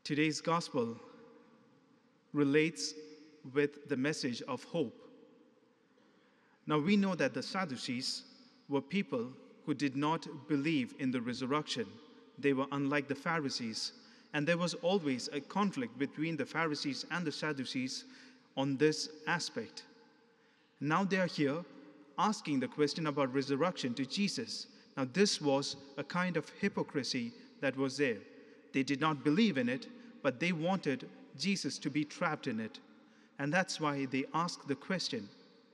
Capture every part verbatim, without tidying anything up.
Today's gospel relates with the message of hope. Now we know that the Sadducees were people who did not believe in the resurrection. They were unlike the Pharisees, and there was always a conflict between the Pharisees and the Sadducees on this aspect. Now they are here asking the question about resurrection to Jesus. Now this was a kind of hypocrisy that was there. They did not believe in it, but they wanted Jesus to be trapped in it. And that's why they asked the question.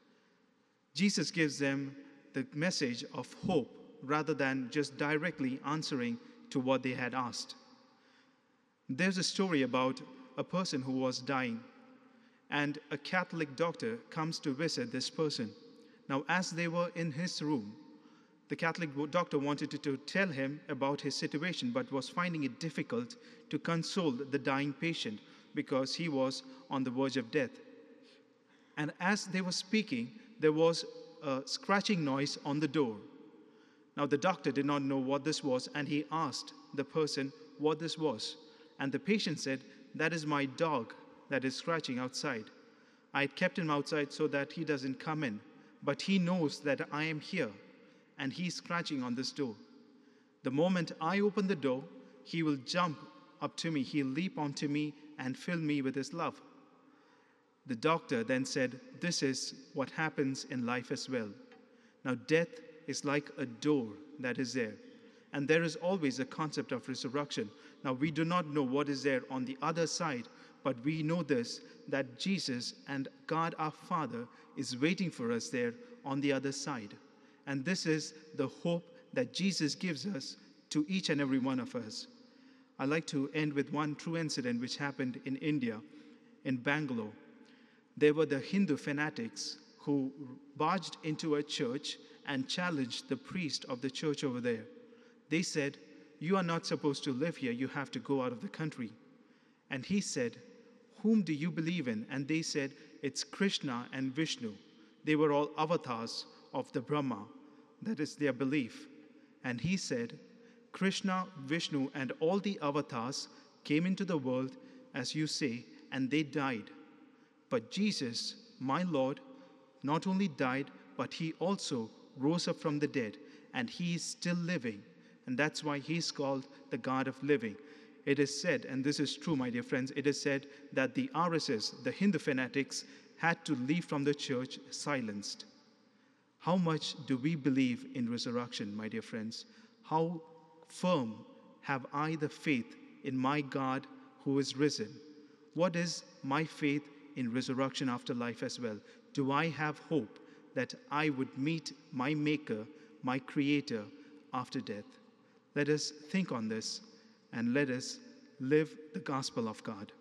Jesus gives them the message of hope rather than just directly answering to what they had asked. There's a story about a person who was dying, and a Catholic doctor comes to visit this person. Now, as they were in his room, the Catholic doctor wanted to, to tell him about his situation, but was finding it difficult to console the dying patient because he was on the verge of death. And as they were speaking, there was a scratching noise on the door. Now, the doctor did not know what this was, and he asked the person what this was. And the patient said, "That is my dog that is scratching outside. I had kept him outside so that he doesn't come in, but he knows that I am here, and he's scratching on this door. The moment I open the door, he will jump up to me, he'll leap onto me and fill me with his love." The doctor then said, "This is what happens in life as well. Now, death is like a door that is there, and there is always a concept of resurrection. Now, we do not know what is there on the other side, but we know this, that Jesus and God our Father is waiting for us there on the other side. And this is the hope that Jesus gives us to each and every one of us." I'd like to end with one true incident which happened in India, in Bangalore. There were the Hindu fanatics who barged into a church and challenged the priest of the church over there. They said, "You are not supposed to live here, you have to go out of the country." And he said, "Whom do you believe in?" And they said, "It's Krishna and Vishnu. They were all avatars of the Brahma. That is their belief." And he said, "Krishna, Vishnu, and all the avatars came into the world, as you say, and they died. But Jesus, my Lord, not only died, but he also rose up from the dead, and he is still living. And that's why he's called the God of living." It is said, and this is true, my dear friends, it is said that the R S S, the Hindu fanatics, had to leave from the church silenced. How much do we believe in resurrection, my dear friends? How firm have I the faith in my God who is risen? What is my faith in resurrection after life as well? Do I have hope that I would meet my Maker, my Creator, after death? Let us think on this, and let us live the gospel of God.